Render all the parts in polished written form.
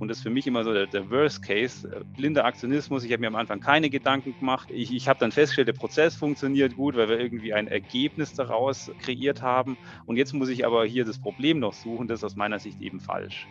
Und das ist für mich immer so der Worst Case, blinder Aktionismus. Ich habe mir am Anfang keine Gedanken gemacht. Ich habe dann festgestellt, der Prozess funktioniert gut, weil wir irgendwie ein Ergebnis daraus kreiert haben. Und jetzt muss ich aber hier das Problem noch suchen. Das ist aus meiner Sicht eben falsch.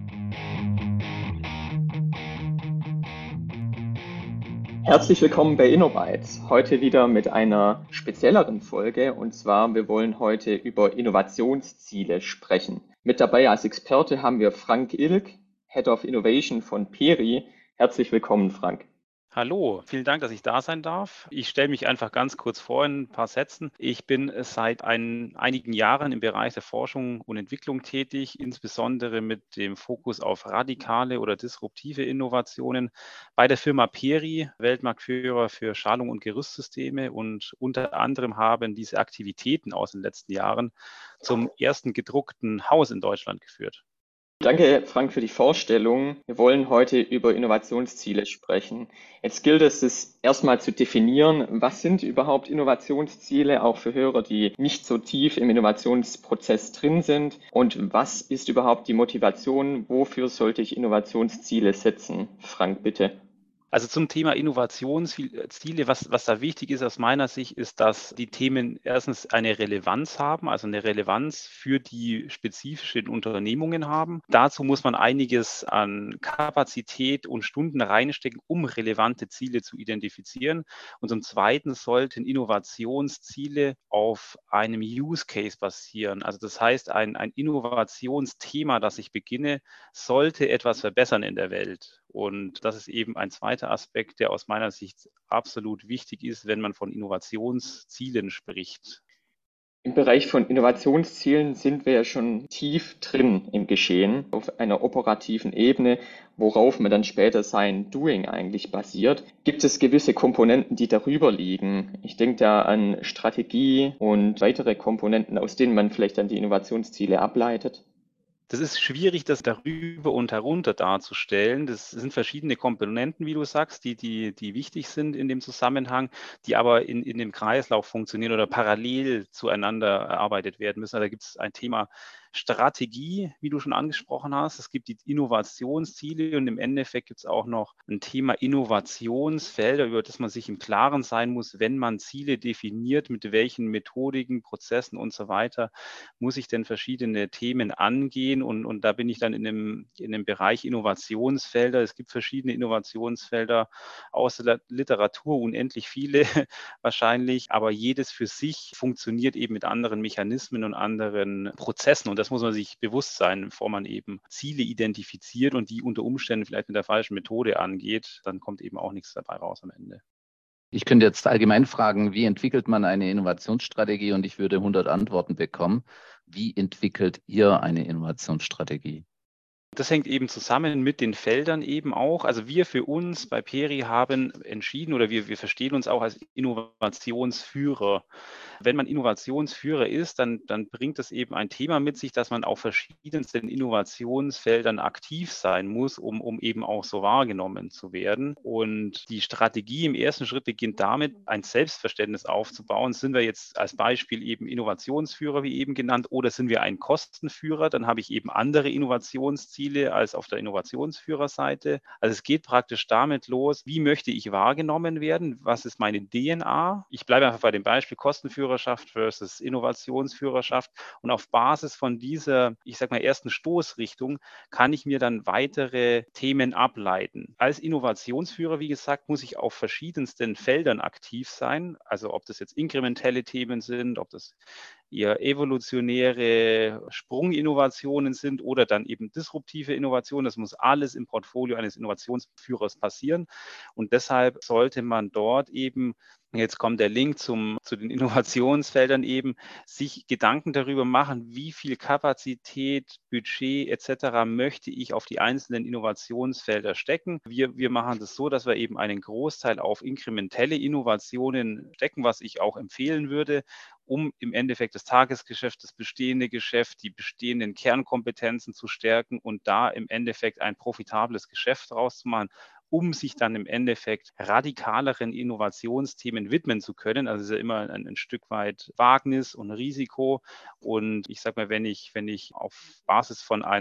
Herzlich willkommen bei InnoBytes. Heute wieder mit einer spezielleren Folge, und zwar wir wollen heute über Innovationsziele sprechen. Mit dabei als Experte haben wir Frank Ilk, Head of Innovation von Peri. Herzlich willkommen, Frank. Hallo, vielen Dank, dass ich da sein darf. Ich stelle mich einfach ganz kurz vor in ein paar Sätzen. Ich bin seit einigen Jahren im Bereich der Forschung und Entwicklung tätig, insbesondere mit dem Fokus auf radikale oder disruptive Innovationen bei der Firma Peri, Weltmarktführer für Schalung- und Gerüstsysteme. Und unter anderem haben diese Aktivitäten aus den letzten Jahren zum ersten gedruckten Haus in Deutschland geführt. Danke, Frank, für die Vorstellung. Wir wollen heute über Innovationsziele sprechen. Jetzt gilt es erstmal zu definieren, was sind überhaupt Innovationsziele, auch für Hörer, die nicht so tief im Innovationsprozess drin sind. Und was ist überhaupt die Motivation? Wofür sollte ich Innovationsziele setzen? Frank, bitte. Also zum Thema Innovationsziele, was da wichtig ist aus meiner Sicht, ist, dass die Themen erstens eine Relevanz haben, also eine Relevanz für die spezifischen Unternehmungen haben. Dazu muss man einiges an Kapazität und Stunden reinstecken, um relevante Ziele zu identifizieren. Und zum Zweiten sollten Innovationsziele auf einem Use Case basieren. Also das heißt, ein Innovationsthema, das ich beginne, sollte etwas verbessern in der Welt. Und das ist eben ein zweiter Aspekt, der aus meiner Sicht absolut wichtig ist, wenn man von Innovationszielen spricht. Im Bereich von Innovationszielen sind wir ja schon tief drin im Geschehen, auf einer operativen Ebene, worauf man dann später sein Doing eigentlich basiert. Gibt es gewisse Komponenten, die darüber liegen? Ich denke da an Strategie und weitere Komponenten, aus denen man vielleicht dann die Innovationsziele ableitet. Das ist schwierig, das darüber und herunter darzustellen. Das sind verschiedene Komponenten, wie du sagst, die wichtig sind in dem Zusammenhang, die aber in dem Kreislauf funktionieren oder parallel zueinander erarbeitet werden müssen. Also da gibt es ein Thema Strategie, wie du schon angesprochen hast. Es gibt die Innovationsziele und im Endeffekt gibt es auch noch ein Thema Innovationsfelder, über das man sich im Klaren sein muss, wenn man Ziele definiert, mit welchen Methodiken, Prozessen und so weiter muss ich denn verschiedene Themen angehen und da bin ich dann in dem Bereich Innovationsfelder. Es gibt verschiedene Innovationsfelder aus der Literatur, unendlich viele wahrscheinlich, aber jedes für sich funktioniert eben mit anderen Mechanismen und anderen Prozessen und das muss man sich bewusst sein, bevor man eben Ziele identifiziert und die unter Umständen vielleicht mit der falschen Methode angeht, dann kommt eben auch nichts dabei raus am Ende. Ich könnte jetzt allgemein fragen, wie entwickelt man eine Innovationsstrategie? Und ich würde 100 Antworten bekommen. Wie entwickelt ihr eine Innovationsstrategie? Das hängt eben zusammen mit den Feldern eben auch. Also wir für uns bei Peri haben entschieden oder wir verstehen uns auch als Innovationsführer. Wenn man Innovationsführer ist, dann bringt das eben ein Thema mit sich, dass man auf verschiedensten Innovationsfeldern aktiv sein muss, um eben auch so wahrgenommen zu werden. Und die Strategie im ersten Schritt beginnt damit, ein Selbstverständnis aufzubauen. Sind wir jetzt als Beispiel eben Innovationsführer, wie eben genannt, oder sind wir ein Kostenführer? Dann habe ich eben andere Innovationsziele als auf der Innovationsführerseite. Also es geht praktisch damit los, wie möchte ich wahrgenommen werden? Was ist meine DNA? Ich bleibe einfach bei dem Beispiel Kostenführerschaft versus Innovationsführerschaft. Und auf Basis von dieser, ich sage mal, ersten Stoßrichtung kann ich mir dann weitere Themen ableiten. Als Innovationsführer, wie gesagt, muss ich auf verschiedensten Feldern aktiv sein. Also ob das jetzt inkrementelle Themen sind, ob das eher evolutionäre Sprunginnovationen sind oder dann eben disruptive Innovationen. Das muss alles im Portfolio eines Innovationsführers passieren. Und deshalb sollte man dort eben, jetzt kommt der Link zu den Innovationsfeldern eben, sich Gedanken darüber machen, wie viel Kapazität, Budget etc. möchte ich auf die einzelnen Innovationsfelder stecken. Wir machen das so, dass wir eben einen Großteil auf inkrementelle Innovationen stecken, was ich auch empfehlen würde, um im Endeffekt das Tagesgeschäft, das bestehende Geschäft, die bestehenden Kernkompetenzen zu stärken und da im Endeffekt ein profitables Geschäft draus zu machen, um sich dann im Endeffekt radikaleren Innovationsthemen widmen zu können. Also es ist ja immer ein Stück weit Wagnis und Risiko. Und ich sage mal, wenn ich auf Basis von einem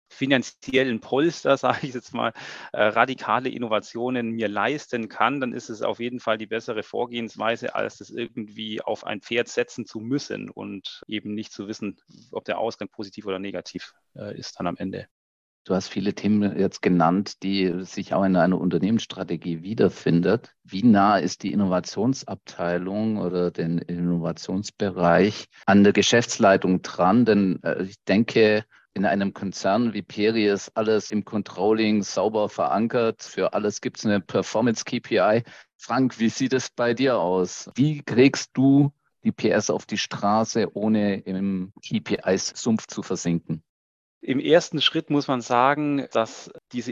finanziellen Polster, sage ich jetzt mal, radikale Innovationen mir leisten kann, dann ist es auf jeden Fall die bessere Vorgehensweise, als das irgendwie auf ein Pferd setzen zu müssen und eben nicht zu wissen, ob der Ausgang positiv oder negativ ist dann am Ende. Du hast viele Themen jetzt genannt, die sich auch in einer Unternehmensstrategie wiederfindet. Wie nah ist die Innovationsabteilung oder den Innovationsbereich an der Geschäftsleitung dran? Denn ich denke, in einem Konzern wie Peri ist alles im Controlling sauber verankert. Für alles gibt es eine Performance-KPI. Frank, wie sieht es bei dir aus? Wie kriegst du die PS auf die Straße, ohne im KPIs-Sumpf zu versinken? Im ersten Schritt muss man sagen, dass diese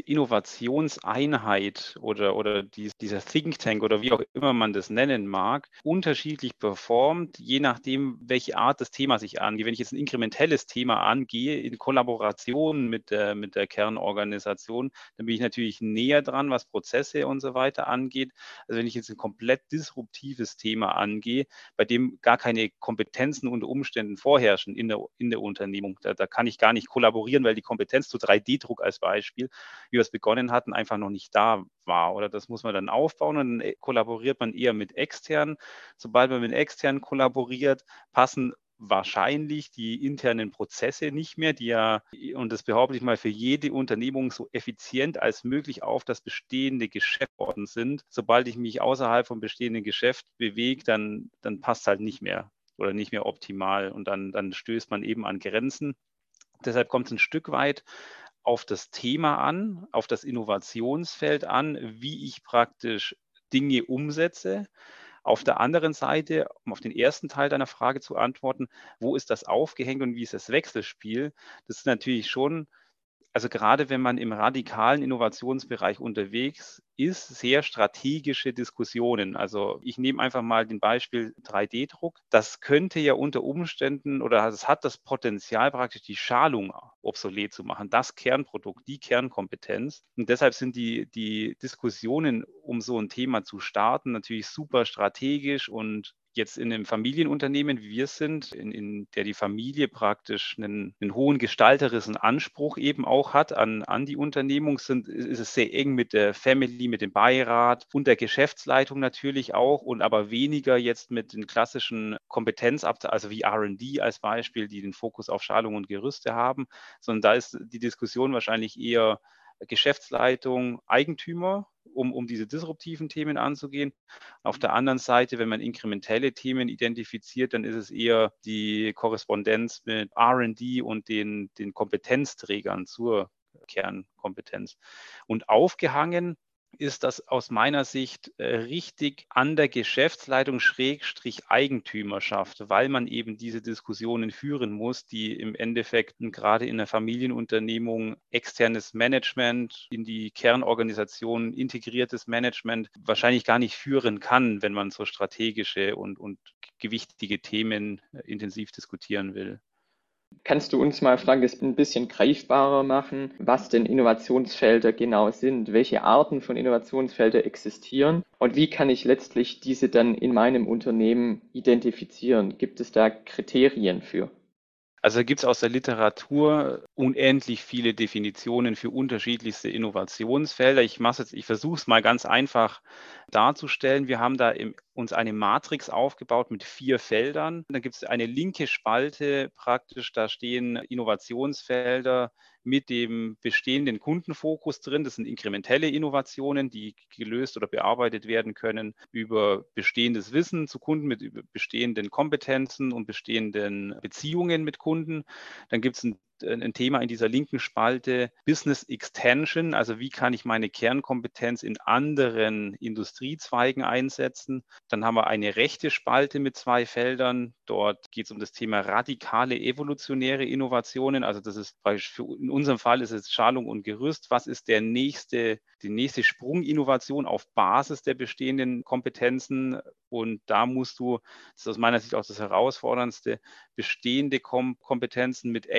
Innovationseinheit oder dieser Think Tank oder wie auch immer man das nennen mag, unterschiedlich performt, je nachdem, welche Art das Thema sich angeht. Wenn ich jetzt ein inkrementelles Thema angehe, in Kollaboration mit der Kernorganisation, dann bin ich natürlich näher dran, was Prozesse und so weiter angeht. Also wenn ich jetzt ein komplett disruptives Thema angehe, bei dem gar keine Kompetenzen unter Umständen vorherrschen in der Unternehmung, da kann ich gar nicht kollaborieren, weil die Kompetenz zu 3D-Druck als Beispiel, wie wir es begonnen hatten, einfach noch nicht da war. Oder das muss man dann aufbauen und dann kollaboriert man eher mit externen. Sobald man mit externen kollaboriert, passen wahrscheinlich die internen Prozesse nicht mehr, die ja, und das behaupte ich mal, für jede Unternehmung so effizient als möglich auf das bestehende Geschäft worden sind. Sobald ich mich außerhalb vom bestehenden Geschäft bewege, dann passt halt nicht mehr oder nicht mehr optimal und dann stößt man eben an Grenzen. Deshalb kommt es ein Stück weit auf das Thema an, auf das Innovationsfeld an, wie ich praktisch Dinge umsetze. Auf der anderen Seite, um auf den ersten Teil deiner Frage zu antworten, wo ist das aufgehängt und wie ist das Wechselspiel? Das ist natürlich schon, also gerade wenn man im radikalen Innovationsbereich unterwegs ist, sehr strategische Diskussionen. Also ich nehme einfach mal den Beispiel 3D-Druck. Das könnte ja unter Umständen oder es hat das Potenzial, praktisch die Schalung obsolet zu machen, das Kernprodukt, die Kernkompetenz. Und deshalb sind die Diskussionen, um so ein Thema zu starten, natürlich super strategisch und jetzt in einem Familienunternehmen, wie wir es sind, in der die Familie praktisch einen hohen gestalterischen Anspruch eben auch hat an die Unternehmung, ist es sehr eng mit der Family, mit dem Beirat und der Geschäftsleitung natürlich auch und aber weniger jetzt mit den klassischen Kompetenzabteilungen, also wie R&D als Beispiel, die den Fokus auf Schalung und Gerüste haben, sondern da ist die Diskussion wahrscheinlich eher Geschäftsleitung, Eigentümer, um diese disruptiven Themen anzugehen. Auf der anderen Seite, wenn man inkrementelle Themen identifiziert, dann ist es eher die Korrespondenz mit R&D und den Kompetenzträgern zur Kernkompetenz. Und aufgehangen ist das aus meiner Sicht richtig an der Geschäftsleitung Schrägstrich Eigentümerschaft, weil man eben diese Diskussionen führen muss, die im Endeffekt gerade in der Familienunternehmung externes Management in die Kernorganisation, integriertes Management wahrscheinlich gar nicht führen kann, wenn man so strategische und gewichtige Themen intensiv diskutieren will. Kannst du uns mal, Frank, das ein bisschen greifbarer machen, was denn Innovationsfelder genau sind? Welche Arten von Innovationsfelder existieren? Und wie kann ich letztlich diese dann in meinem Unternehmen identifizieren? Gibt es da Kriterien für? Also gibt es aus der Literatur unendlich viele Definitionen für unterschiedlichste Innovationsfelder. Ich versuche es mal ganz einfach darzustellen. Wir haben da uns eine Matrix aufgebaut mit 4 Feldern. Da gibt es eine linke Spalte praktisch, da stehen Innovationsfelder mit dem bestehenden Kundenfokus drin. Das sind inkrementelle Innovationen, die gelöst oder bearbeitet werden können über bestehendes Wissen zu Kunden, mit bestehenden Kompetenzen und bestehenden Beziehungen mit Kunden. Dann gibt es ein Thema in dieser linken Spalte Business Extension, also wie kann ich meine Kernkompetenz in anderen Industriezweigen einsetzen. Dann haben wir eine rechte Spalte mit 2 Feldern. Dort geht es um das Thema radikale evolutionäre Innovationen. Also das ist in unserem Fall ist es Schalung und Gerüst. Was ist die nächste Sprunginnovation auf Basis der bestehenden Kompetenzen? Und da musst du, das ist aus meiner Sicht auch das Herausforderndste, bestehende Kompetenzen mit externen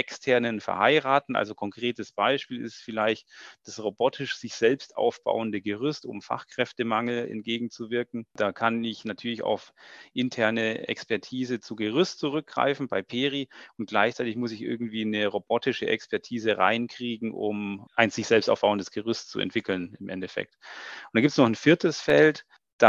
trennen, verheiraten. Also konkretes Beispiel ist vielleicht das robotisch sich selbst aufbauende Gerüst, um Fachkräftemangel entgegenzuwirken. Da kann ich natürlich auf interne Expertise zu Gerüst zurückgreifen bei Peri und gleichzeitig muss ich irgendwie eine robotische Expertise reinkriegen, um ein sich selbst aufbauendes Gerüst zu entwickeln im Endeffekt. Und dann gibt es noch ein viertes Feld,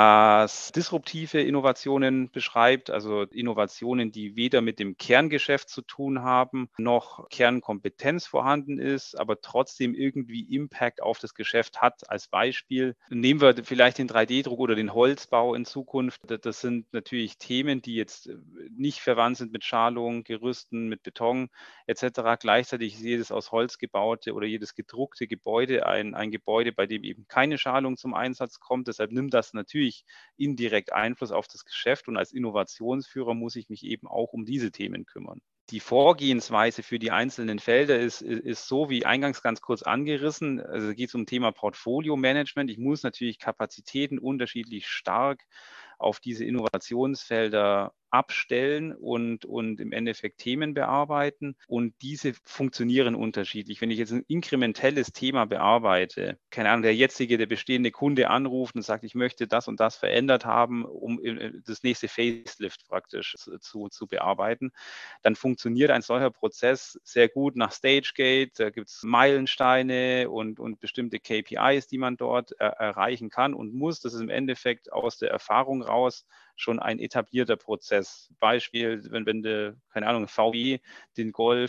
das disruptive Innovationen beschreibt, also Innovationen, die weder mit dem Kerngeschäft zu tun haben, noch Kernkompetenz vorhanden ist, aber trotzdem irgendwie Impact auf das Geschäft hat. Als Beispiel nehmen wir vielleicht den 3D-Druck oder den Holzbau in Zukunft. Das sind natürlich Themen, die jetzt nicht verwandt sind mit Schalung, Gerüsten, mit Beton etc. Gleichzeitig ist jedes aus Holz gebaute oder jedes gedruckte Gebäude ein Gebäude, bei dem eben keine Schalung zum Einsatz kommt. Deshalb nimmt das natürlich indirekt Einfluss auf das Geschäft und als Innovationsführer muss ich mich eben auch um diese Themen kümmern. Die Vorgehensweise für die einzelnen Felder ist so wie eingangs ganz kurz angerissen. Also geht es um Thema Portfolio-Management. Ich muss natürlich Kapazitäten unterschiedlich stark auf diese Innovationsfelder abstellen und im Endeffekt Themen bearbeiten. Und diese funktionieren unterschiedlich. Wenn ich jetzt ein inkrementelles Thema bearbeite, keine Ahnung, der bestehende Kunde anruft und sagt, ich möchte das und das verändert haben, um das nächste Facelift praktisch zu bearbeiten, dann funktioniert ein solcher Prozess sehr gut nach Stage-Gate. Da gibt es Meilensteine und bestimmte KPIs, die man dort erreichen kann und muss. Das ist im Endeffekt aus der Erfahrung raus schon ein etablierter Prozess. Beispiel, wenn keine Ahnung, VW den Golf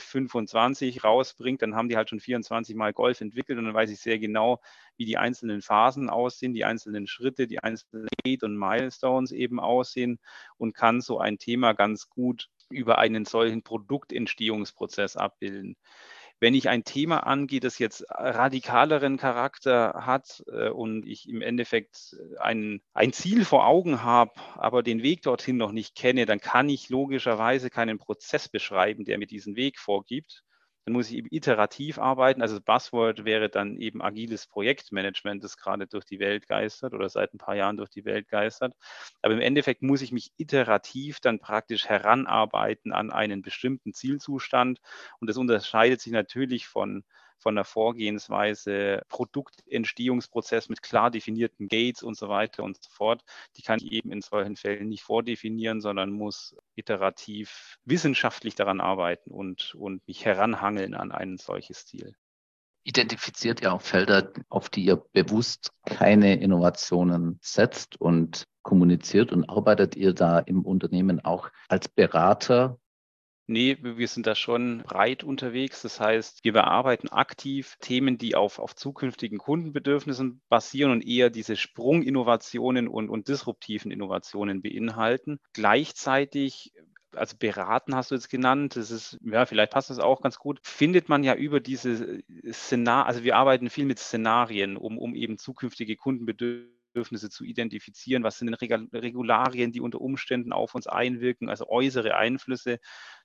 25 rausbringt, dann haben die halt schon 24 Mal Golf entwickelt und dann weiß ich sehr genau, wie die einzelnen Phasen aussehen, die einzelnen Schritte, die einzelnen Gate- und Milestones eben aussehen und kann so ein Thema ganz gut über einen solchen Produktentstehungsprozess abbilden. Wenn ich ein Thema angehe, das jetzt radikaleren Charakter hat und ich im Endeffekt ein Ziel vor Augen habe, aber den Weg dorthin noch nicht kenne, dann kann ich logischerweise keinen Prozess beschreiben, der mir diesen Weg vorgibt. Dann muss ich eben iterativ arbeiten. Also das Buzzword wäre dann eben agiles Projektmanagement, das gerade durch die Welt geistert oder seit ein paar Jahren durch die Welt geistert. Aber im Endeffekt muss ich mich iterativ dann praktisch heranarbeiten an einen bestimmten Zielzustand. Und das unterscheidet sich natürlich von der Vorgehensweise Produktentstehungsprozess mit klar definierten Gates und so weiter und so fort. Die kann ich eben in solchen Fällen nicht vordefinieren, sondern muss iterativ wissenschaftlich daran arbeiten und mich heranhangeln an ein solches Ziel. Identifiziert ihr auch Felder, auf die ihr bewusst keine Innovationen setzt und kommuniziert und arbeitet ihr da im Unternehmen auch als Berater? Nee, wir sind da schon breit unterwegs. Das heißt, wir bearbeiten aktiv Themen, die auf zukünftigen Kundenbedürfnissen basieren und eher diese Sprunginnovationen und disruptiven Innovationen beinhalten. Gleichzeitig also beraten hast du jetzt genannt, das ist, ja, vielleicht passt das auch ganz gut, findet man ja über diese Szenarien, also wir arbeiten viel mit Szenarien, um eben zukünftige Kundenbedürfnisse zu identifizieren. Was sind denn Regularien, die unter Umständen auf uns einwirken, also äußere Einflüsse,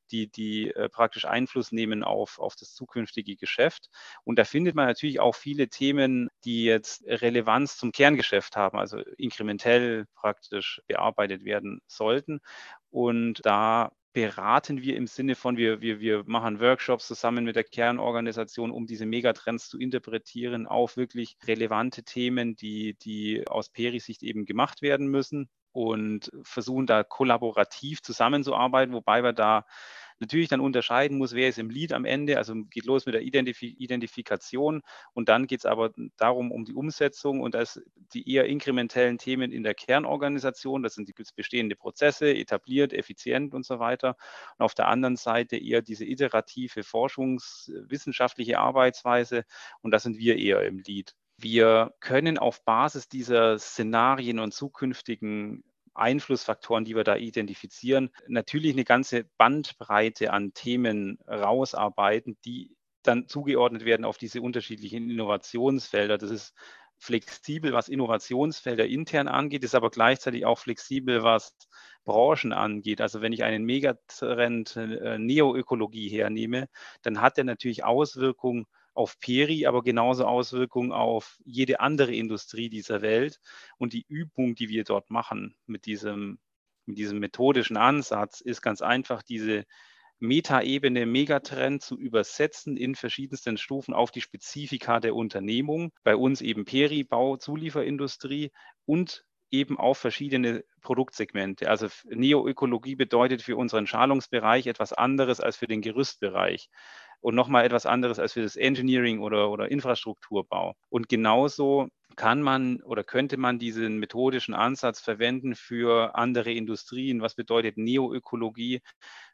die praktisch Einfluss nehmen auf das zukünftige Geschäft. Und da findet man natürlich auch viele Themen, die jetzt Relevanz zum Kerngeschäft haben, also inkrementell praktisch bearbeitet werden sollten. Und da beraten wir im Sinne von, wir machen Workshops zusammen mit der Kernorganisation, um diese Megatrends zu interpretieren auf wirklich relevante Themen, die aus Peri-Sicht eben gemacht werden müssen und versuchen da kollaborativ zusammenzuarbeiten, wobei wir da natürlich dann unterscheiden muss, wer ist im Lead am Ende. Also geht los mit der Identifikation und dann geht es aber darum, um die Umsetzung und das die eher inkrementellen Themen in der Kernorganisation. Das sind die bestehende Prozesse, etabliert, effizient und so weiter. Und auf der anderen Seite eher diese iterative forschungswissenschaftliche Arbeitsweise und da sind wir eher im Lead. Wir können auf Basis dieser Szenarien und zukünftigen Einflussfaktoren, die wir da identifizieren, natürlich eine ganze Bandbreite an Themen rausarbeiten, die dann zugeordnet werden auf diese unterschiedlichen Innovationsfelder. Das ist flexibel, was Innovationsfelder intern angeht, ist aber gleichzeitig auch flexibel, was Branchen angeht. Also wenn ich einen Megatrend Neoökologie hernehme, dann hat der natürlich Auswirkungen auf Peri, aber genauso Auswirkungen auf jede andere Industrie dieser Welt. Und die Übung, die wir dort machen mit diesem methodischen Ansatz, ist ganz einfach diese Metaebene, Megatrend zu übersetzen in verschiedensten Stufen auf die Spezifika der Unternehmung. Bei uns eben Peri, Bau, Zulieferindustrie und eben auf verschiedene Produktsegmente. Also Neoökologie bedeutet für unseren Schalungsbereich etwas anderes als für den Gerüstbereich und nochmal etwas anderes als für das Engineering oder Infrastrukturbau. Und genauso kann man oder könnte man diesen methodischen Ansatz verwenden für andere Industrien. Was bedeutet Neoökologie?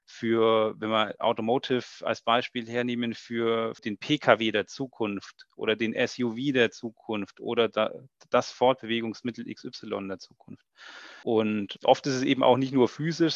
Für, wenn wir Automotive als Beispiel hernehmen, für den Pkw der Zukunft oder den SUV der Zukunft oder das Fortbewegungsmittel XY der Zukunft. Und oft ist es eben auch nicht nur physisch,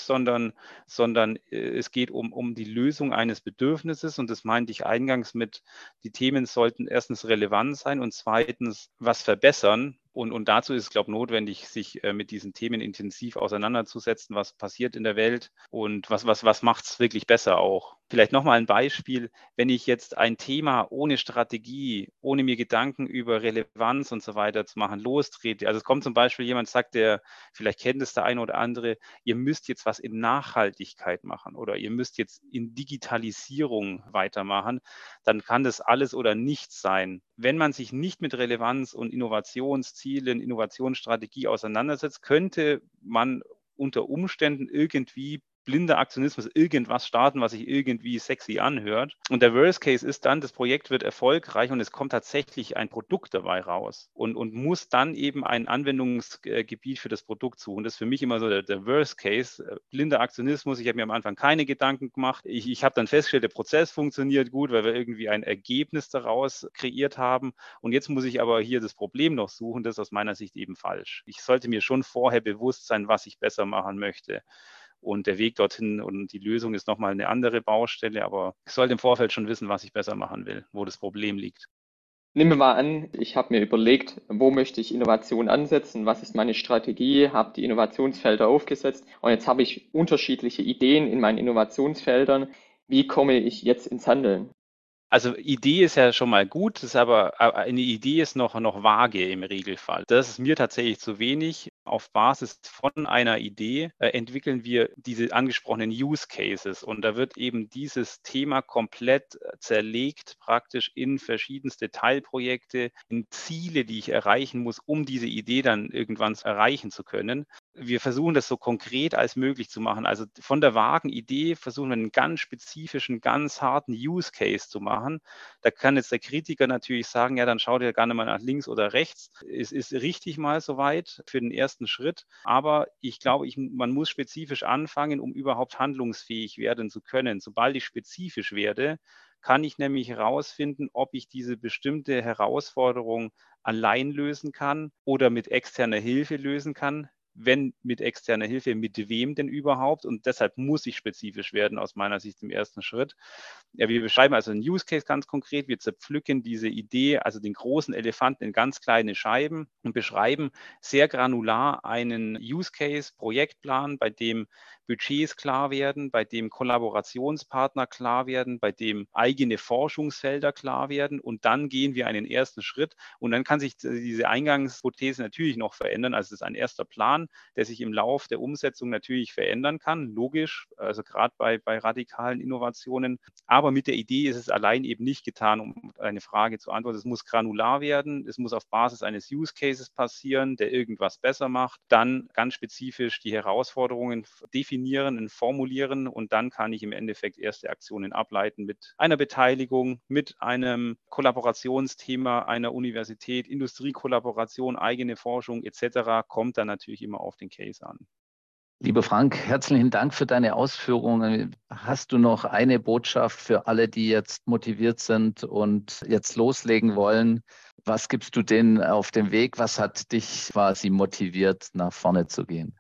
sondern es geht um die Lösung eines Bedürfnisses. Und das meinte ich eingangs mit, die Themen sollten erstens relevant sein und zweitens was verbessern. Und dazu ist es, glaube ich, notwendig, sich mit diesen Themen intensiv auseinanderzusetzen, was passiert in der Welt und was macht es wirklich besser auch. Vielleicht nochmal ein Beispiel, wenn ich jetzt ein Thema ohne Strategie, ohne mir Gedanken über Relevanz und so weiter zu machen, lostrete. Also es kommt zum Beispiel jemand, sagt, der, vielleicht kennt es der eine oder andere, ihr müsst jetzt was in Nachhaltigkeit machen oder ihr müsst jetzt in Digitalisierung weitermachen, dann kann das alles oder nichts sein. Wenn man sich nicht mit Relevanz und Innovationszielen, Innovationsstrategie auseinandersetzt, könnte man unter Umständen irgendwie blinder Aktionismus irgendwas starten, was sich irgendwie sexy anhört. Und der Worst Case ist dann, das Projekt wird erfolgreich und es kommt tatsächlich ein Produkt dabei raus und muss dann eben ein Anwendungsgebiet für das Produkt suchen. Das ist für mich immer so der Worst Case. Blinder Aktionismus, ich habe mir am Anfang keine Gedanken gemacht. Ich habe dann festgestellt, der Prozess funktioniert gut, weil wir irgendwie ein Ergebnis daraus kreiert haben. Und jetzt muss ich aber hier das Problem noch suchen. Das ist aus meiner Sicht eben falsch. Ich sollte mir schon vorher bewusst sein, was ich besser machen möchte. Und der Weg dorthin und die Lösung ist nochmal eine andere Baustelle, aber ich sollte im Vorfeld schon wissen, was ich besser machen will, wo das Problem liegt. Nehmen wir mal an, ich habe mir überlegt, wo möchte ich Innovation ansetzen, was ist meine Strategie, habe die Innovationsfelder aufgesetzt und jetzt habe ich unterschiedliche Ideen in meinen Innovationsfeldern. Wie komme ich jetzt ins Handeln? Also Idee ist ja schon mal gut, das ist aber eine Idee ist noch vage im Regelfall. Das ist mir tatsächlich zu wenig. Auf Basis von einer Idee entwickeln wir diese angesprochenen Use Cases und da wird eben dieses Thema komplett zerlegt praktisch in verschiedenste Teilprojekte, in Ziele, die ich erreichen muss, um diese Idee dann irgendwann erreichen zu können. Wir versuchen das so konkret als möglich zu machen. Also von der vagen Idee versuchen wir einen ganz spezifischen, ganz harten Use Case zu machen. Da kann jetzt der Kritiker natürlich sagen, ja, dann schaut ihr gerne mal nach links oder rechts. Es ist richtig mal soweit für den ersten Schritt. Aber ich glaube, man muss spezifisch anfangen, um überhaupt handlungsfähig werden zu können. Sobald ich spezifisch werde, kann ich nämlich herausfinden, ob ich diese bestimmte Herausforderung allein lösen kann oder mit externer Hilfe lösen kann. Wenn mit externer Hilfe, mit wem denn überhaupt? Und deshalb muss ich spezifisch werden aus meiner Sicht im ersten Schritt. Ja, wir beschreiben also einen Use Case ganz konkret. Wir zerpflücken diese Idee, also den großen Elefanten in ganz kleine Scheiben und beschreiben sehr granular einen Use Case, Projektplan, bei dem Budgets klar werden, bei dem Kollaborationspartner klar werden, bei dem eigene Forschungsfelder klar werden. Und dann gehen wir einen ersten Schritt. Und dann kann sich diese Eingangshypothese natürlich noch verändern. Also es ist ein erster Plan, der sich im Lauf der Umsetzung natürlich verändern kann, logisch, also gerade bei radikalen Innovationen. Aber mit der Idee ist es allein eben nicht getan, um eine Frage zu antworten. Es muss granular werden, es muss auf Basis eines Use Cases passieren, der irgendwas besser macht. Dann ganz spezifisch die Herausforderungen definieren und formulieren und dann kann ich im Endeffekt erste Aktionen ableiten mit einer Beteiligung, mit einem Kollaborationsthema einer Universität, Industriekollaboration, eigene Forschung etc. kommt dann natürlich immer auf den Case an. Lieber Frank, herzlichen Dank für deine Ausführungen. Hast du noch eine Botschaft für alle, die jetzt motiviert sind und jetzt loslegen wollen? Was gibst du denen auf den Weg? Was hat dich quasi motiviert, nach vorne zu gehen?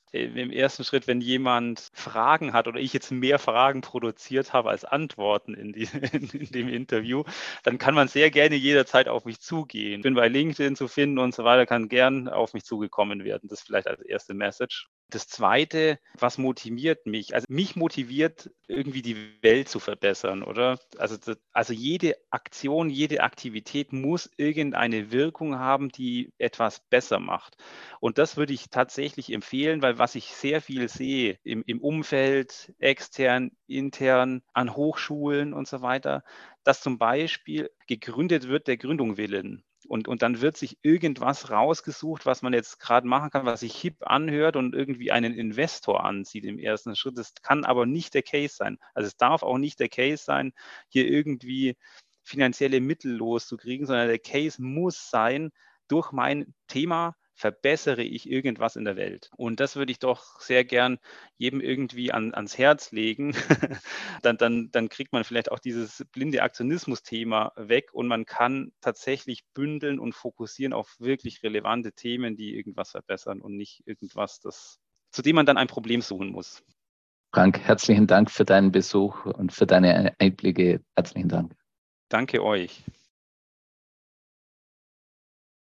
Im ersten Schritt, wenn jemand Fragen hat oder ich jetzt mehr Fragen produziert habe als Antworten in dem Interview, dann kann man sehr gerne jederzeit auf mich zugehen. Ich bin bei LinkedIn zu finden und so weiter, kann gern auf mich zugekommen werden. Das vielleicht als erste Message. Das Zweite, was motiviert mich? Also mich motiviert irgendwie die Welt zu verbessern, oder? Also jede Aktion, jede Aktivität muss irgendeine Wirkung haben, die etwas besser macht. Und das würde ich tatsächlich empfehlen, weil was ich sehr viel sehe im Umfeld, extern, intern, an Hochschulen und so weiter, dass zum Beispiel gegründet wird der Gründung willen. Und dann wird sich irgendwas rausgesucht, was man jetzt gerade machen kann, was sich hip anhört und irgendwie einen Investor anzieht im ersten Schritt. Das kann aber nicht der Case sein. Also es darf auch nicht der Case sein, hier irgendwie finanzielle Mittel loszukriegen, sondern der Case muss sein, durch mein Thema verbessere ich irgendwas in der Welt. Und das würde ich doch sehr gern jedem irgendwie ans Herz legen. Dann kriegt man vielleicht auch dieses blinde Aktionismus-Thema weg und man kann tatsächlich bündeln und fokussieren auf wirklich relevante Themen, die irgendwas verbessern und nicht irgendwas, zu dem man dann ein Problem suchen muss. Frank, herzlichen Dank für deinen Besuch und für deine Einblicke. Herzlichen Dank. Danke euch.